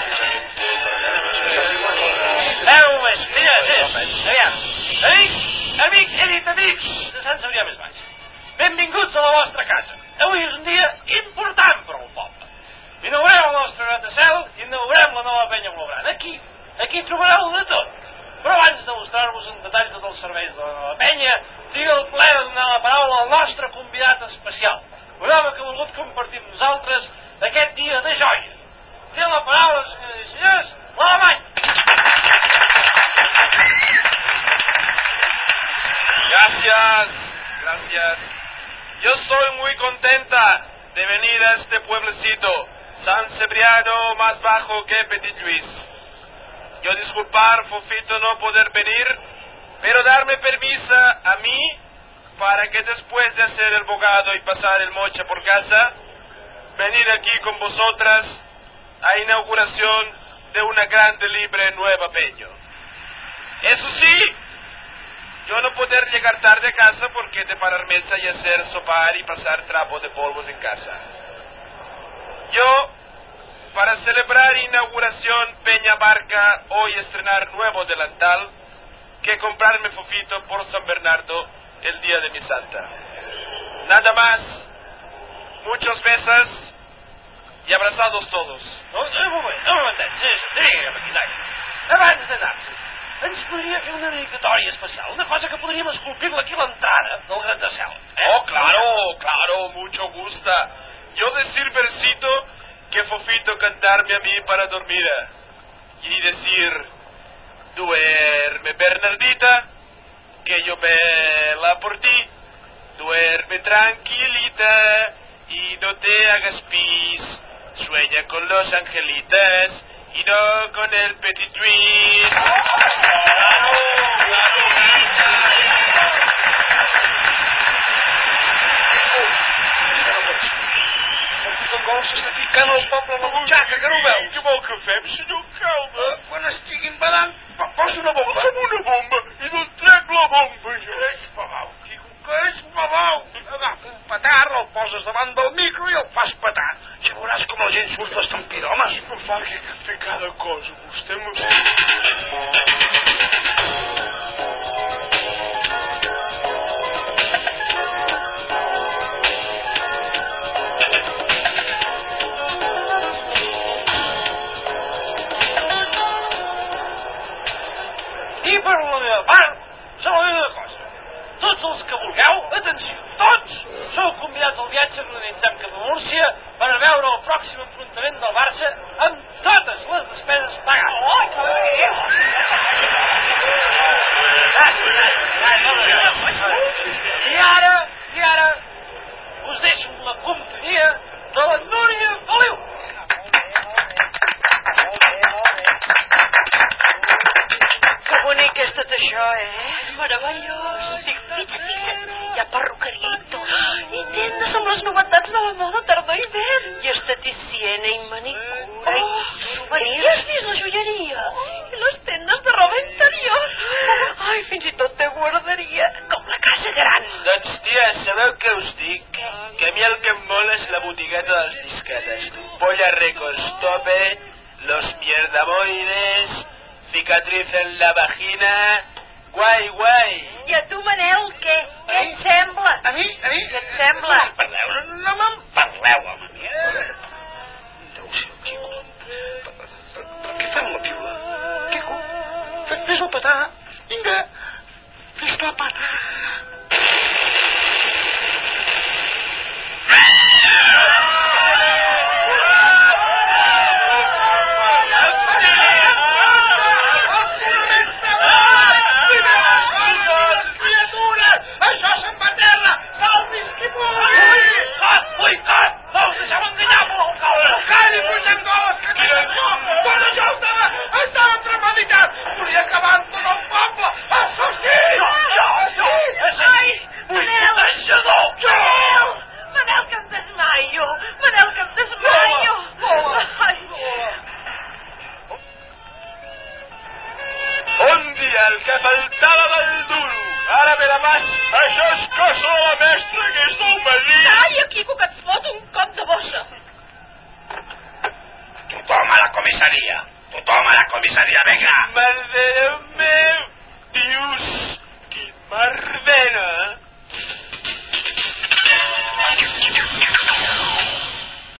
Amics, he dit amics de Sant Cebrià més baix. Benvinguts a la vostra casa. Avui és un dia important per al poble. Inaugurem el nostre gratacel i inaugurem la nova penya blaugrana. Aquí trobareu de tot. Però abans de mostrar-vos en detall tots els serveis de la nova penya, tinc el plaer de donar la paraula al nostre convidat especial, un home que ha volgut compartir amb nosaltres aquest dia de joia. Té la paraula, senyores i senyors, l'Alemany. Gracias. Yo soy muy contenta de venir a este pueblecito, San Cebriano, más bajo que Petit Luis. Yo disculpar, Fofito, no poder venir, pero darme permiso a mí para que después de hacer el bogado y pasar el mocha por casa, venir aquí con vosotras a inauguración de una grande libre nueva peña. Eso sí, yo no poder llegar tarde a casa porque de parar mesa y hacer sopar y pasar trapo de polvos en casa. Yo, para celebrar inauguración Peña Barca, hoy estrenar nuevo delantal, que comprarme Fofito por San Bernardo el día de mi santa. Nada más, muchos besos y abrazados todos. Un momentet, abans d'anar-se, ens podria fer una dedicatòria especial, una cosa que podríem esculpir-la aquí a l'entrada del gratacel. Oh, claro, mucho gusta. Yo decir versito que Fofito cantarme a mí para dormir y decir, duerme Bernardita, que yo vela por ti, duerme tranquilita y no te hagas pis, sueña con los angelitas y no con el Petit Luis. S'està ficant el poble a la butxaca, que no ho veu? Què vol que fem, senyor Calma? Quan estiguin badant, posa una bomba. Com una bomba? I d'on trec la bomba, jo? És babau, Quico, que és babau. Agafa un petard, el poses davant del micro i el fas petar. Ja veuràs com la gent surt estampida, home. No fa que fer cada cosa, vostè m'ho... I per la meva part, solament una cosa. Tots els que vulgueu, atenció, tots sou convidats al viatge que organitzem cap a Múrcia per a veure el pròxim enfrontament del Barça amb totes les despeses pagades. Oh, que bé! I ara, us deixo amb la companyia de la Núria Feliu. Bonic és tot això, Meravellós. Fíjate, hi ha perruquerito i tendes amb les novetats de la moda tardor-hivern. I esteticina i manicura i souvenirs. Has vist la joieria? I les tendes de roba interior. Ai, fins i tot té guarderia, com la casa gran. Doncs, tia, sabeu què us dic? Que a mi el que em mola és la botigueta dels disquetes. Polla Records tope, los mierdamoides, cicatriz en la vagina, guai. I a tu, Manel, què? Què et sembla? A mi? Què et sembla? No me'n parleu, home. Deu ser el Quico. Per què fem la piula? Quico, fes-la petar. Vinga, fes-la petar. El que faltava del duro. Ara ve la mas. Això és cosa de la mestra que és d'un madrí. Calla, Quico, que et fot un cop de bossa. Tothom a la comissaria. comissaria. Tothom a la comissaria, vinga! Mare de meu! Dius, qui m'ha